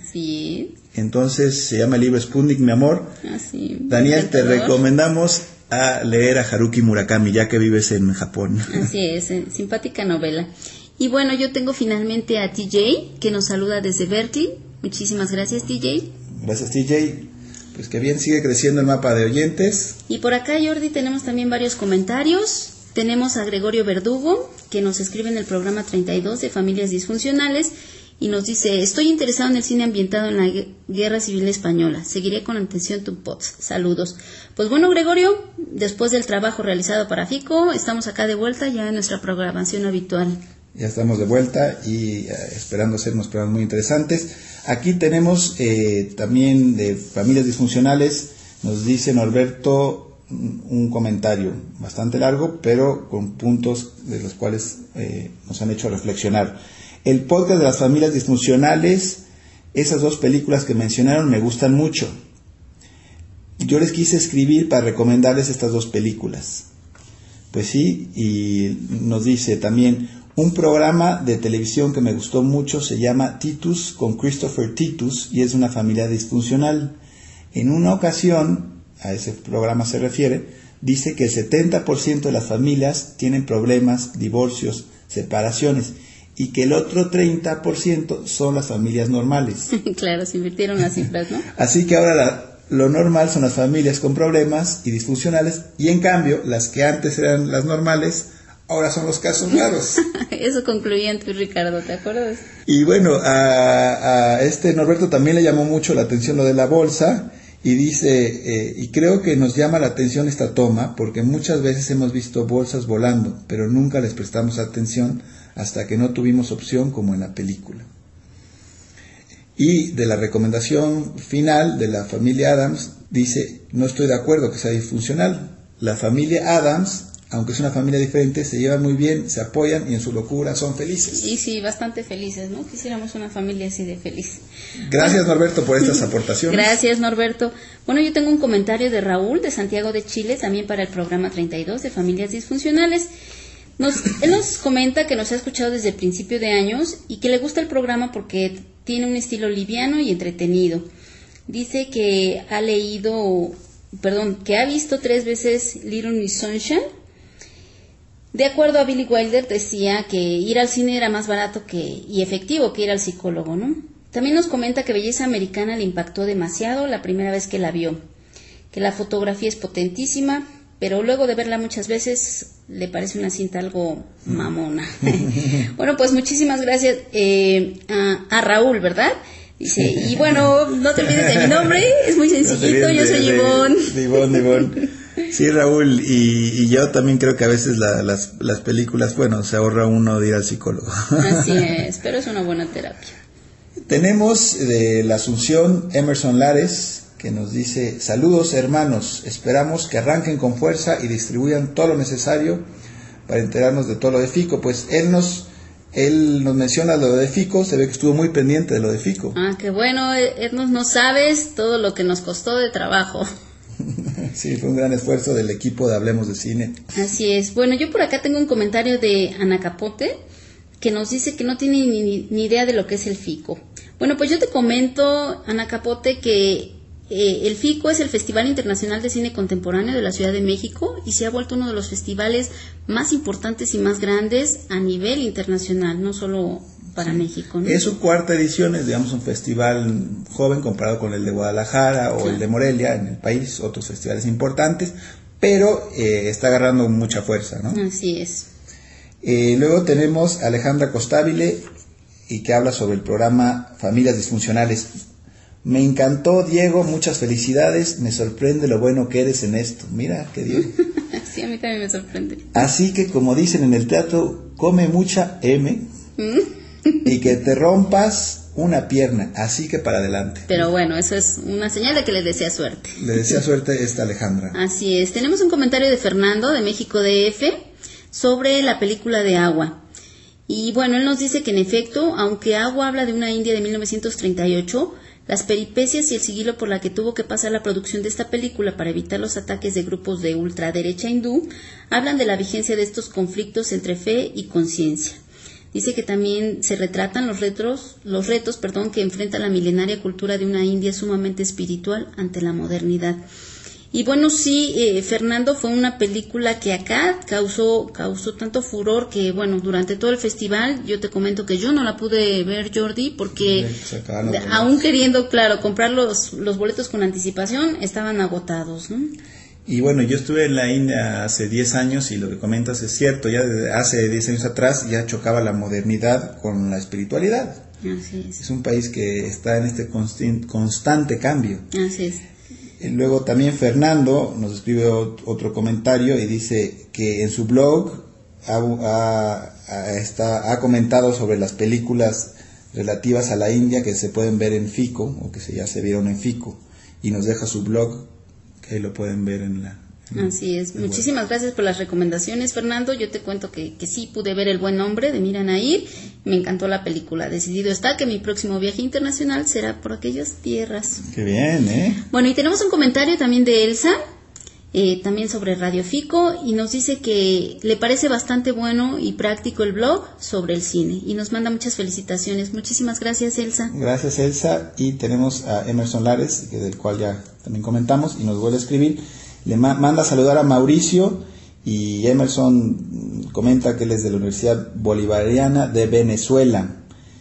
Así es. Entonces se llama el libro Sputnik, mi amor. Así. Daniel, te recomendamos a leer a Haruki Murakami, ya que vives en Japón. Así es, eh, simpática novela. Y bueno, yo tengo finalmente a T J, que nos saluda desde Berkeley. Muchísimas gracias, T J. Gracias, T J. Pues que bien, sigue creciendo el mapa de oyentes. Y por acá, Jordi, tenemos también varios comentarios. Tenemos a Gregorio Verdugo, que nos escribe en el programa treinta y dos de Familias Disfuncionales, y nos dice: estoy interesado en el cine ambientado en la Guerra Civil Española. Seguiré con atención tu podcast. Saludos. Pues bueno, Gregorio, después del trabajo realizado para FICO, estamos acá de vuelta ya en nuestra programación habitual. Ya estamos de vuelta y eh, esperando hacer unos programas muy interesantes. Aquí tenemos eh, también de Familias Disfuncionales, nos dice Norberto un comentario bastante largo, pero con puntos de los cuales eh, nos han hecho reflexionar. El podcast de las familias disfuncionales, esas dos películas que mencionaron me gustan mucho. Yo les quise escribir para recomendarles estas dos películas. Pues sí, y nos dice también: un programa de televisión que me gustó mucho se llama Titus, con Christopher Titus, y es una familia disfuncional. En una ocasión, a ese programa se refiere, dice que el setenta por ciento de las familias tienen problemas, divorcios, separaciones, y que el otro treinta por ciento son las familias normales. Claro, se invirtieron las cifras, ¿no? Así que ahora la, lo normal son las familias con problemas y disfuncionales, y en cambio, las que antes eran las normales, ahora son los casos raros. Eso concluía tú, Ricardo, ¿te acuerdas? Y bueno, a, a este Norberto también le llamó mucho la atención lo de la bolsa, y dice, eh, y creo que nos llama la atención esta toma, porque muchas veces hemos visto bolsas volando, pero nunca les prestamos atención hasta que no tuvimos opción, como en la película. Y de la recomendación final de la familia Addams, dice, no estoy de acuerdo que sea disfuncional. La familia Addams, aunque es una familia diferente, se llevan muy bien, se apoyan y en su locura son felices. Y sí, bastante felices, ¿no? Quisiéramos una familia así de feliz. Gracias, bueno, Norberto, por estas aportaciones. Gracias, Norberto. Bueno, yo tengo un comentario de Raúl de Santiago de Chile, también para el programa treinta y dos de Familias Disfuncionales. Nos, él nos comenta que nos ha escuchado desde el principio de años y que le gusta el programa porque tiene un estilo liviano y entretenido. Dice que ha leído, perdón, que ha visto tres veces Little Miss Sunshine. De acuerdo a Billy Wilder, decía que ir al cine era más barato que y efectivo que ir al psicólogo, ¿no? También nos comenta que Belleza Americana le impactó demasiado la primera vez que la vio, que la fotografía es potentísima, pero luego de verla muchas veces le parece una cinta algo mamona. Bueno, pues muchísimas gracias eh, a, a Raúl, ¿verdad? Dice, y bueno, no te olvides de mi nombre, es muy sencillito, no yo soy Ivonne. De Ivonne, Ivonne. Sí, Raúl, y, y yo también creo que a veces la, las, las películas, bueno, se ahorra uno de ir al psicólogo. Así es, pero es una buena terapia. Tenemos de la Asunción Emerson Lares, que nos dice, saludos hermanos, esperamos que arranquen con fuerza y distribuyan todo lo necesario para enterarnos de todo lo de Fico. Pues él nos, él nos menciona lo de Fico, se ve que estuvo muy pendiente de lo de Fico. Ah, qué bueno, Ednos, no sabes todo lo que nos costó de trabajo. Sí, fue un gran esfuerzo del equipo de Hablemos de Cine. Así es. Bueno, yo por acá tengo un comentario de Ana Capote, que nos dice que no tiene ni, ni idea de lo que es el Fico. Bueno, pues yo te comento, Ana Capote, que eh, el Fico es el Festival Internacional de Cine Contemporáneo de la Ciudad de México y se ha vuelto uno de los festivales más importantes y más grandes a nivel internacional, no solo para sí. México, ¿no? Es su cuarta edición, es digamos un festival joven comparado con el de Guadalajara o claro. el de Morelia en el país, otros festivales importantes, pero eh, está agarrando mucha fuerza, ¿no? Así es. Eh, luego tenemos a Alejandra Costabile y que habla sobre el programa Familias Disfuncionales. Me encantó, Diego, muchas felicidades, me sorprende lo bueno que eres en esto. Mira, qué bien. Sí, a mí también me sorprende. Así que, como dicen en el teatro, come mucha M y que te rompas una pierna, así que para adelante. Pero bueno, eso es una señal de que le desea suerte. Le desea suerte esta Alejandra. Así es. Tenemos un comentario de Fernando, de México D F, sobre la película de Agua. Y bueno, él nos dice que en efecto, aunque Agua habla de una India de mil novecientos treinta y ocho, las peripecias y el sigilo por la que tuvo que pasar la producción de esta película para evitar los ataques de grupos de ultraderecha hindú, hablan de la vigencia de estos conflictos entre fe y conciencia. Dice que también se retratan los retos, los retos perdón, que enfrenta la milenaria cultura de una India sumamente espiritual ante la modernidad. Y bueno, sí, eh, Fernando, fue una película que acá causó causó tanto furor que, bueno, durante todo el festival, yo te comento que yo no la pude ver, Jordi, porque sí, aún queriendo, claro, comprar los, los boletos con anticipación, estaban agotados, ¿no? Y bueno, yo estuve en la India hace diez años y lo que comentas es cierto, ya desde hace diez años atrás ya chocaba la modernidad con la espiritualidad. Así es. Es un país que está en este constant, constante cambio. Así es. Luego también Fernando nos escribe otro comentario y dice que en su blog ha, ha, ha, está, ha comentado sobre las películas relativas a la India que se pueden ver en Fico o que se, ya se vieron en Fico, y nos deja su blog que ahí lo pueden ver en la... Así es. Muchísimas gracias por las recomendaciones, Fernando. Yo te cuento que, que sí pude ver El Buen Hombre de Mira Nair. Me encantó la película. Decidido está que mi próximo viaje internacional será por aquellas tierras. Qué bien, ¿eh? Bueno, y tenemos un comentario también de Elsa, eh, también sobre Radio Fico, y nos dice que le parece bastante bueno y práctico el blog sobre el cine. Y nos manda muchas felicitaciones. Muchísimas gracias, Elsa. Gracias, Elsa. Y tenemos a Emerson Lares, del cual ya también comentamos, y nos vuelve a escribir. Le ma- manda a saludar a Mauricio, y Emerson comenta que él es de la Universidad Bolivariana de Venezuela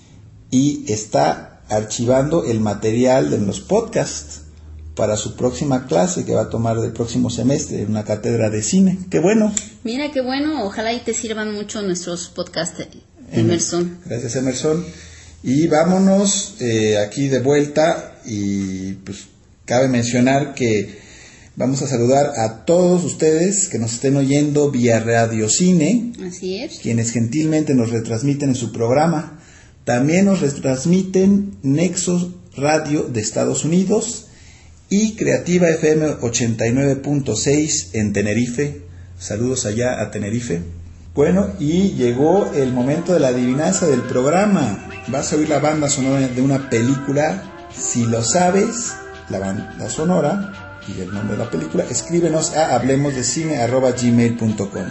y está archivando el material de los podcasts para su próxima clase que va a tomar del próximo semestre en una cátedra de cine. ¡Qué bueno! Mira, qué bueno. Ojalá y te sirvan mucho nuestros podcasts, Emerson. Gracias, Emerson. Y vámonos eh, aquí de vuelta, y pues cabe mencionar que vamos a saludar a todos ustedes que nos estén oyendo vía Radio Cine. Así es. Quienes gentilmente nos retransmiten en su programa. También nos retransmiten Nexos Radio de Estados Unidos y Creativa F M ochenta y nueve punto seis en Tenerife. Saludos allá a Tenerife. Bueno, y llegó el momento de la adivinanza del programa. Vas a oír la banda sonora de una película. Si lo sabes, la banda sonora y el nombre de la película, escríbenos a hablemosdecine arroba gmail punto com.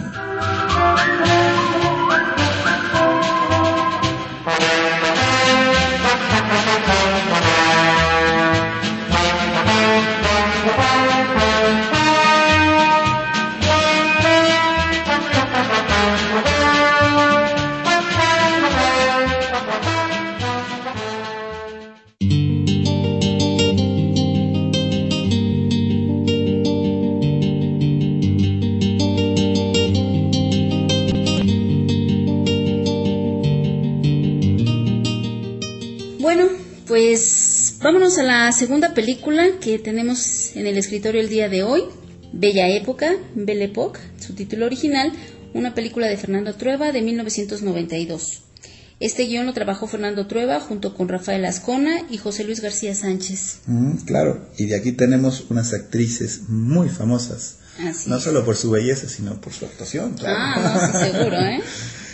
Pues vámonos a la segunda película que tenemos en el escritorio el día de hoy, Bella Época, Belle Époque, su título original, una película de Fernando Trueba de mil novecientos noventa y dos. Este guión lo trabajó Fernando Trueba junto con Rafael Azcona y José Luis García Sánchez. Mm, claro, y de aquí tenemos unas actrices muy famosas, Así no es. solo por su belleza, sino por su actuación. Claro. Ah, no, sí, seguro, ¿eh?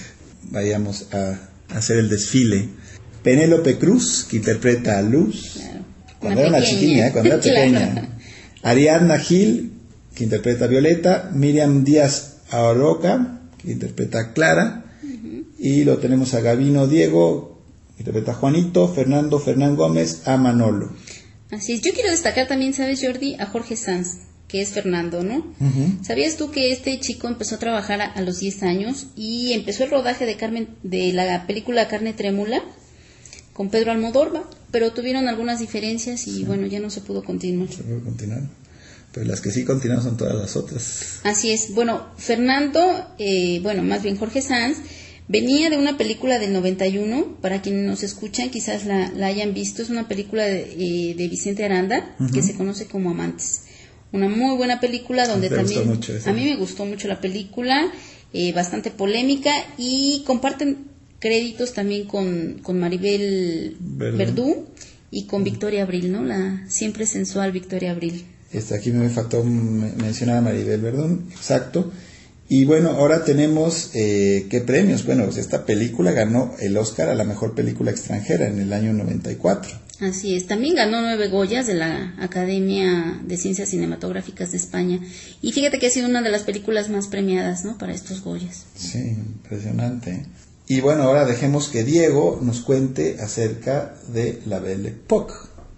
Vayamos a hacer el desfile. Penélope Cruz, que interpreta a Luz, claro. cuando una era pequeña. una chiquilla, cuando era pequeña. Claro. Ariadna Gil, que interpreta a Violeta. Miriam Díaz Aroca, que interpreta a Clara. Uh-huh. Y lo tenemos a Gabino Diego, que interpreta a Juanito. Fernando Fernán Gómez, a Manolo. Así es. Yo quiero destacar también, ¿sabes, Jordi? A Jorge Sanz, que es Fernando, ¿no? Uh-huh. ¿Sabías tú que este chico empezó a trabajar a, a los diez años y empezó el rodaje de Carmen, de la película Carne Trémula con Pedro Almodóvar, pero tuvieron algunas diferencias y sí. bueno, ya no se pudo continuar. Se pudo continuar, pero las que sí continuaron son todas las otras. Así es. Bueno, Fernando, eh, bueno, más bien Jorge Sanz, venía de una película del noventa y uno, para quienes nos escuchan quizás la, la hayan visto, es una película de, eh, de Vicente Aranda, uh-huh. que se conoce como Amantes. Una muy buena película donde también mucho, a mí me gustó mucho la película, eh, bastante polémica, y comparten créditos también con, con Maribel Verdú. Verdú y con Victoria Abril, ¿no? La siempre sensual Victoria Abril. Este, aquí me faltó mencionar a Maribel Verdú, exacto. Y bueno, ahora tenemos eh, ¿qué premios? Bueno, pues esta película ganó el Oscar a la mejor película extranjera en el año noventa y cuatro. Así es, también ganó nueve Goyas de la Academia de Ciencias Cinematográficas de España. Y fíjate que ha sido una de las películas más premiadas, ¿no? Para estos Goyas. Sí, impresionante. Y bueno, ahora dejemos que Diego nos cuente acerca de la Belle Époque.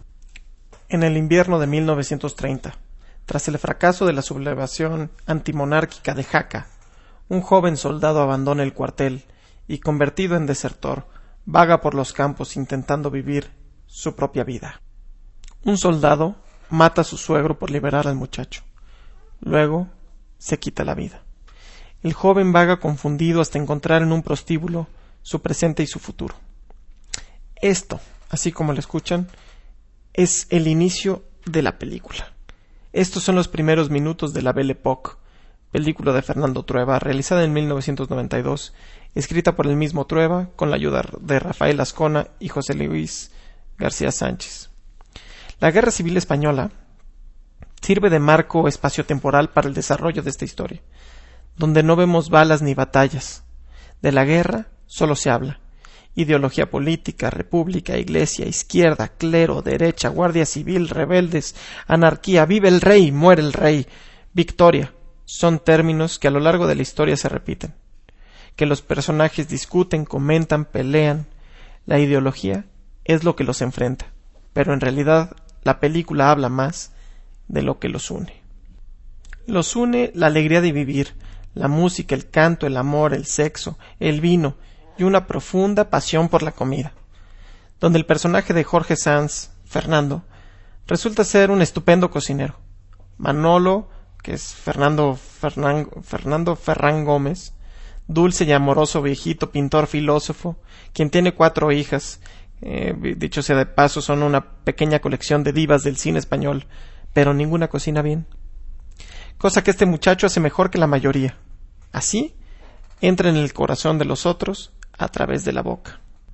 En el invierno de mil novecientos treinta, tras el fracaso de la sublevación antimonárquica de Jaca, un joven soldado abandona el cuartel y, convertido en desertor, vaga por los campos intentando vivir su propia vida. Un soldado mata a su suegro por liberar al muchacho. Luego se quita la vida. El joven vaga confundido hasta encontrar en un prostíbulo su presente y su futuro. Esto, así como lo escuchan, es el inicio de la película. Estos son los primeros minutos de la Belle Époque, película de Fernando Trueba, realizada en mil novecientos noventa y dos, escrita por el mismo Trueba, con la ayuda de Rafael Azcona y José Luis García Sánchez. La Guerra Civil Española sirve de marco espaciotemporal para el desarrollo de esta historia, donde no vemos balas ni batallas. De la guerra solo se habla. Ideología política, república, iglesia, izquierda, clero, derecha, guardia civil, rebeldes, anarquía, vive el rey, muere el rey, victoria. Son términos que a lo largo de la historia se repiten, que los personajes discuten, comentan, pelean. La ideología es lo que los enfrenta, pero en realidad la película habla más de lo que los une. Los une la alegría de vivir, la música, el canto, el amor, el sexo, el vino y una profunda pasión por la comida, donde el personaje de Jorge Sanz, Fernando, resulta ser un estupendo cocinero. Manolo, que es Fernando Fernán, Fernando Ferrán Gómez, dulce y amoroso viejito, pintor, filósofo, quien tiene cuatro hijas, eh, dicho sea de paso, son una pequeña colección de divas del cine español, pero ninguna cocina bien. Cosa que este muchacho hace mejor que la mayoría. Así, entra en el corazón de los otros a través de la boca.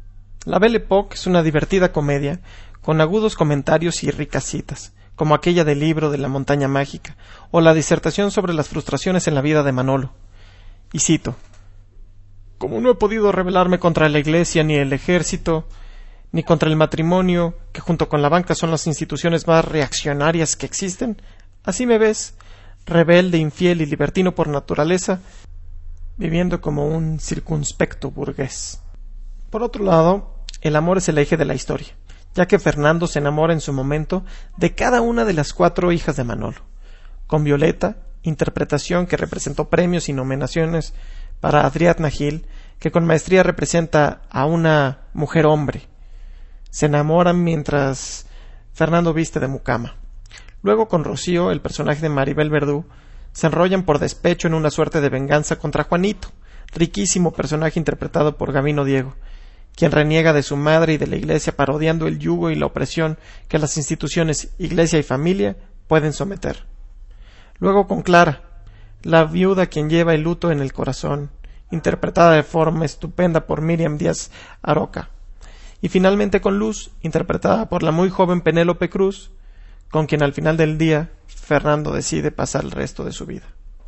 La Belle Époque es una divertida comedia con agudos comentarios y ricas citas, como aquella del libro de la montaña mágica, o la disertación sobre las frustraciones en la vida de Manolo. Y cito: como no he podido rebelarme contra la Iglesia ni el ejército, ni contra el matrimonio, que junto con la banca son las instituciones más reaccionarias que existen, así me ves, rebelde, infiel y libertino por naturaleza, viviendo como un circunspecto burgués. Por otro lado, el amor es el eje de la historia, ya que Fernando se enamora en su momento de cada una de las cuatro hijas de Manolo. Con Violeta, interpretación que representó premios y nominaciones para Adriana Gil, que con maestría representa a una mujer hombre. Se enamoran mientras Fernando viste de mucama. Luego con Rocío, el personaje de Maribel Verdú, se enrollan por despecho en una suerte de venganza contra Juanito, riquísimo personaje interpretado por Gabino Diego, quien reniega de su madre y de la Iglesia parodiando el yugo y la opresión que las instituciones Iglesia y familia pueden someter. Luego con Clara, la viuda quien lleva el luto en el corazón, interpretada de forma estupenda por Miriam Díaz Aroca. Y finalmente con Luz, interpretada por la muy joven Penélope Cruz, con quien al final del día Fernando decide pasar el resto de su vida.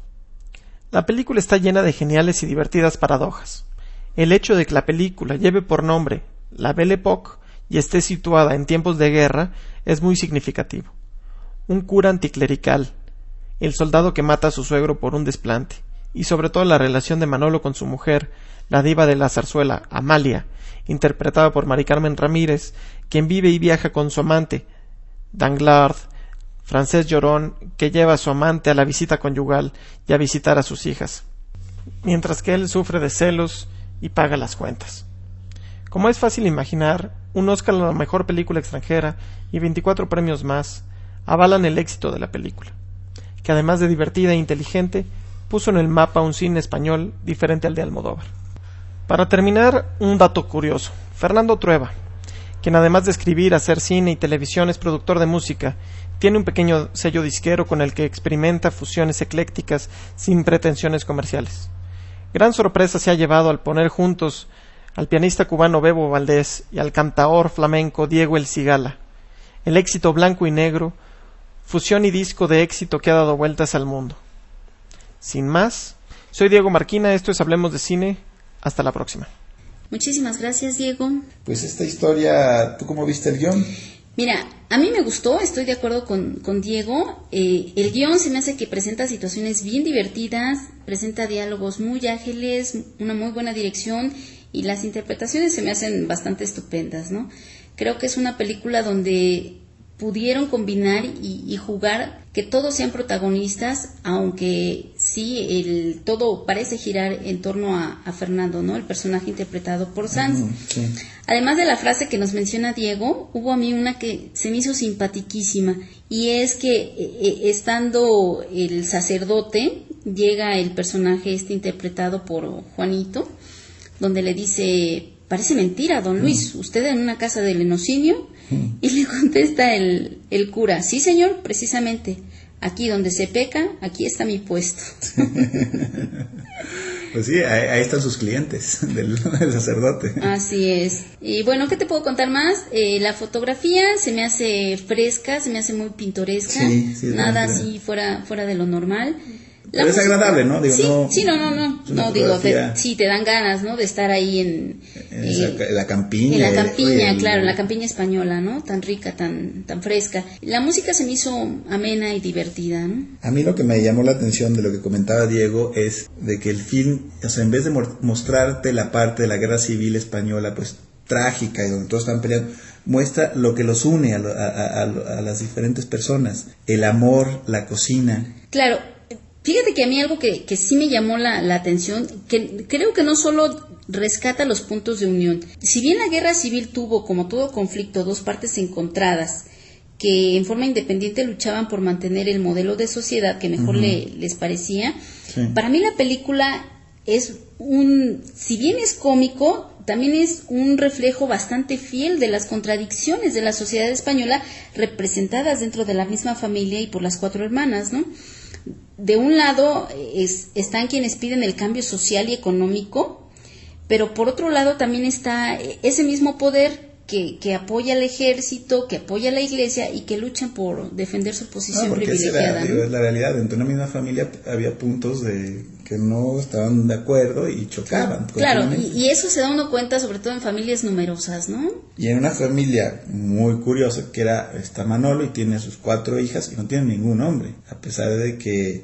La película está llena de geniales y divertidas paradojas. El hecho de que la película lleve por nombre La Belle Époque y esté situada en tiempos de guerra es muy significativo. Un cura anticlerical, el soldado que mata a su suegro por un desplante, y sobre todo la relación de Manolo con su mujer, la diva de la zarzuela, Amalia, interpretada por Mari Carmen Ramírez, quien vive y viaja con su amante, Danglars, francés llorón, que lleva a su amante a la visita conyugal y a visitar a sus hijas, mientras que él sufre de celos y paga las cuentas. Como es fácil imaginar, un Oscar a la mejor película extranjera y veinticuatro premios más avalan el éxito de la película, que además de divertida e inteligente, puso en el mapa un cine español diferente al de Almodóvar. Para terminar, un dato curioso. Fernando Trueba, quien además de escribir, hacer cine y televisión es productor de música, tiene un pequeño sello disquero con el que experimenta fusiones eclécticas sin pretensiones comerciales. Gran sorpresa se ha llevado al poner juntos al pianista cubano Bebo Valdés y al cantaor flamenco Diego El Cigala. El éxito blanco y negro, fusión y disco de éxito que ha dado vueltas al mundo. Sin más, soy Diego Marquina, esto es Hablemos de Cine. Hasta la próxima. Muchísimas gracias, Diego. Pues esta historia, ¿tú cómo viste el guión? Mira, a mí me gustó, estoy de acuerdo con, con Diego. Eh, el guión se me hace que presenta situaciones bien divertidas, presenta diálogos muy ágiles, una muy buena dirección y las interpretaciones se me hacen bastante estupendas, ¿no? Creo que es una película donde pudieron combinar y, y jugar que todos sean protagonistas, aunque sí el todo parece girar en torno a, a Fernando, ¿no? El personaje interpretado por Sanz. Uh-huh, sí. Además de la frase que nos menciona Diego, hubo a mí una que se me hizo simpatiquísima, y es que eh, estando el sacerdote, llega el personaje este interpretado por Juanito, donde le dice: parece mentira, don Luis, usted en una casa de lenocinio. Y le contesta el, el cura: sí, señor, precisamente, aquí donde se peca, aquí está mi puesto. Pues sí, ahí, ahí están sus clientes del, del sacerdote. Así es. Y bueno, ¿qué te puedo contar más? Eh, la fotografía se me hace fresca, se me hace muy pintoresca, sí, sí, nada así fuera, fuera de lo normal. La Pero música, es agradable, ¿no? Digo, sí, no, sí, no, no, no, no digo, te, sí, te dan ganas, ¿no? De estar ahí en, en eh, la campiña. En la campiña, oye, claro, en la campiña española, ¿no? Tan rica, tan, tan fresca. La música se me hizo amena y divertida, ¿no? A mí lo que me llamó la atención de lo que comentaba Diego es de que el film, o sea, en vez de mostrarte la parte de la guerra civil española, pues trágica y donde todos están peleando, muestra lo que los une a, a, a, a las diferentes personas, el amor, la cocina. Claro. Fíjate que a mí algo que, que sí me llamó la, la atención, que creo que no solo rescata los puntos de unión. Si bien la guerra civil tuvo, como todo conflicto, dos partes encontradas, que en forma independiente luchaban por mantener el modelo de sociedad que mejor uh-huh. le, les parecía, sí. Para mí la película es un, si bien es cómico, también es un reflejo bastante fiel de las contradicciones de la sociedad española representadas dentro de la misma familia y por las cuatro hermanas, ¿no? De un lado es, están quienes piden el cambio social y económico, pero por otro lado también está ese mismo poder que, que apoya al ejército, que apoya a la iglesia y que luchan por defender su posición no, privilegiada. Esa era, ¿no? Es la realidad. Dentro de una misma familia había puntos de que no estaban de acuerdo y chocaban. Claro, y, y eso se da uno cuenta sobre todo en familias numerosas, ¿no? Y en una familia muy curiosa que era está Manolo y tiene a sus cuatro hijas y no tiene ningún hombre, a pesar de que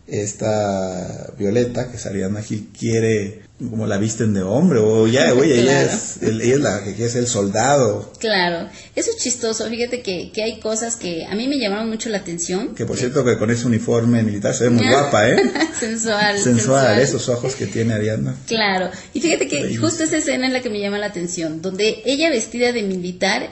esta Violeta, que es Ariadna Gil, quiere como la visten de hombre, o ya, oye, claro. ella, es, ella es la que es el soldado. Claro, eso es chistoso, fíjate que, que hay cosas que a mí me llamaron mucho la atención. Que por cierto que con ese uniforme militar se ve muy guapa, ¿eh? sensual, sensual. Sensual, esos ojos que tiene Ariadna. Claro, y fíjate que Increíble. Justo esa escena es la que me llama la atención, donde ella vestida de militar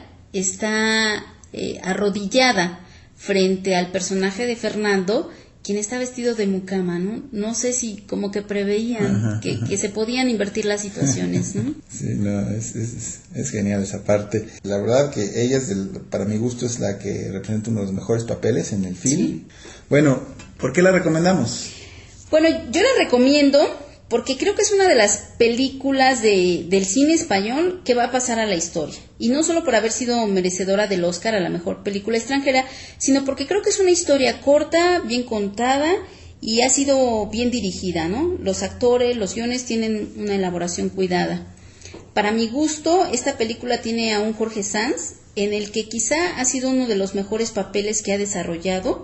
está eh, arrodillada frente al personaje de Fernando, quien está vestido de mucama, ¿no? No sé si como que preveían ajá, que, ajá. que se podían invertir las situaciones, ¿no? Sí, no, es, es, es genial esa parte. La verdad que ella, es el, para mi gusto, es la que representa uno de los mejores papeles en el film. Sí. Bueno, ¿por qué la recomendamos? Bueno, yo la recomiendo porque creo que es una de las películas de, del cine español que va a pasar a la historia. Y no solo por haber sido merecedora del Oscar a la mejor película extranjera, sino porque creo que es una historia corta, bien contada y ha sido bien dirigida, ¿no? Los actores, los guiones tienen una elaboración cuidada. Para mi gusto, esta película tiene a un Jorge Sanz, en el que quizá ha sido uno de los mejores papeles que ha desarrollado.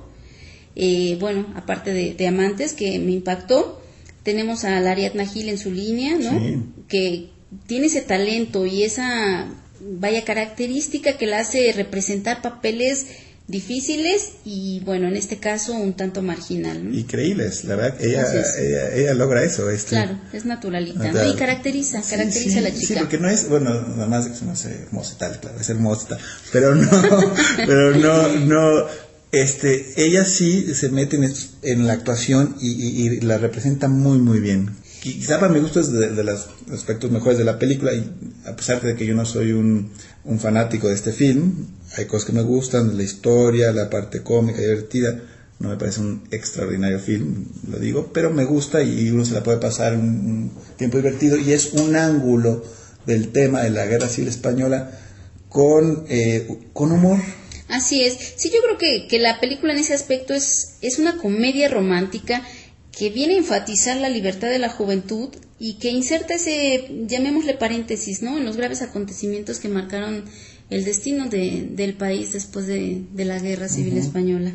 Eh, bueno, aparte de, de Amantes, que me impactó. Tenemos a la Ariadna Gil en su línea, ¿no? Sí. Que tiene ese talento y esa, vaya, característica que la hace representar papeles difíciles y, bueno, en este caso, un tanto marginal, ¿no? Y creíbles, la verdad, ella, ella, ella logra eso. Este, claro, es naturalita, ¿no? Y caracteriza, sí, caracteriza sí, a la chica. Sí, porque no es, bueno, nada más que no sé, hermosa tal, claro, es hermosa, pero no, pero no, no... Este, ella sí se mete en, en la actuación y, y, y la representa muy muy bien. Quizá para mi gusto es de, de los aspectos mejores de la película, y a pesar de que yo no soy un, un fanático de este film, hay cosas que me gustan, la historia, la parte cómica, divertida. No me parece un extraordinario film, lo digo, pero me gusta y uno se la puede pasar un, un tiempo divertido, y es un ángulo del tema de la Guerra Civil Española con, eh, con humor. Así es. Sí, yo creo que, que la película en ese aspecto es, es una comedia romántica que viene a enfatizar la libertad de la juventud y que inserta ese, llamémosle paréntesis, ¿no?, en los graves acontecimientos que marcaron el destino de, del país después de, de la Guerra Civil uh-huh. Española.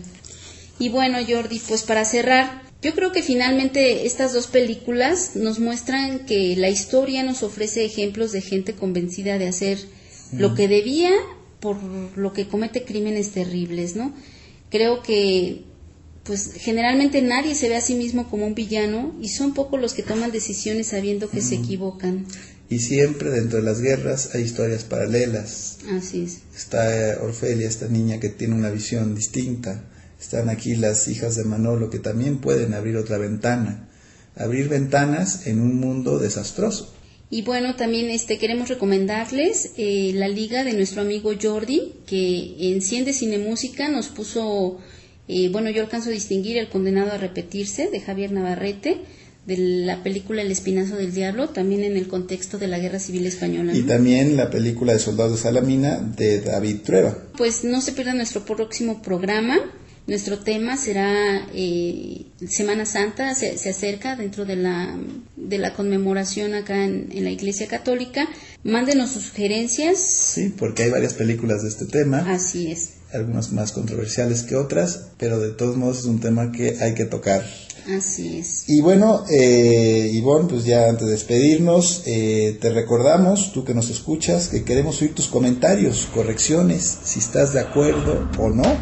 Y bueno, Jordi, pues para cerrar, yo creo que finalmente estas dos películas nos muestran que la historia nos ofrece ejemplos de gente convencida de hacer uh-huh. lo que debía por lo que comete crímenes terribles, ¿no? Creo que pues generalmente nadie se ve a sí mismo como un villano y son pocos los que toman decisiones sabiendo que mm. se equivocan. Y siempre dentro de las guerras hay historias paralelas. Así es. Está Orfelia, esta niña que tiene una visión distinta. Están aquí las hijas de Manolo que también pueden abrir otra ventana. Abrir ventanas en un mundo desastroso. Y bueno, también este queremos recomendarles eh, la liga de nuestro amigo Jordi, que en Cien de Cinemúsica nos puso, eh, bueno, yo alcanzo a distinguir El condenado a repetirse, de Javier Navarrete, de la película El espinazo del diablo, también en el contexto de la Guerra Civil Española, ¿no? Y también la película de Soldados de Salamina, de David Trueba. Pues no se pierdan nuestro próximo programa. Nuestro tema será eh, Semana Santa, se, se acerca dentro de la de la conmemoración acá en, en la Iglesia Católica. Mándenos sus sugerencias. Sí, porque hay varias películas de este tema. Así es. Algunas más controversiales que otras, pero de todos modos es un tema que hay que tocar. Así es. Y bueno, eh, Ivonne, pues ya antes de despedirnos, eh, te recordamos, tú que nos escuchas, que queremos oír tus comentarios, correcciones, si estás de acuerdo o no.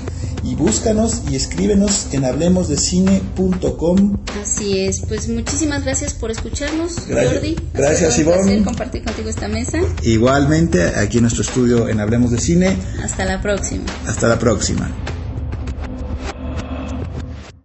Y búscanos y escríbenos en hablemos de cine punto com. Así es, pues muchísimas gracias por escucharnos, gracias, Jordi. Gracias, Ivonne. Un placer compartir contigo esta mesa. Igualmente, aquí en nuestro estudio en Hablemos de Cine. Hasta la próxima. Hasta la próxima.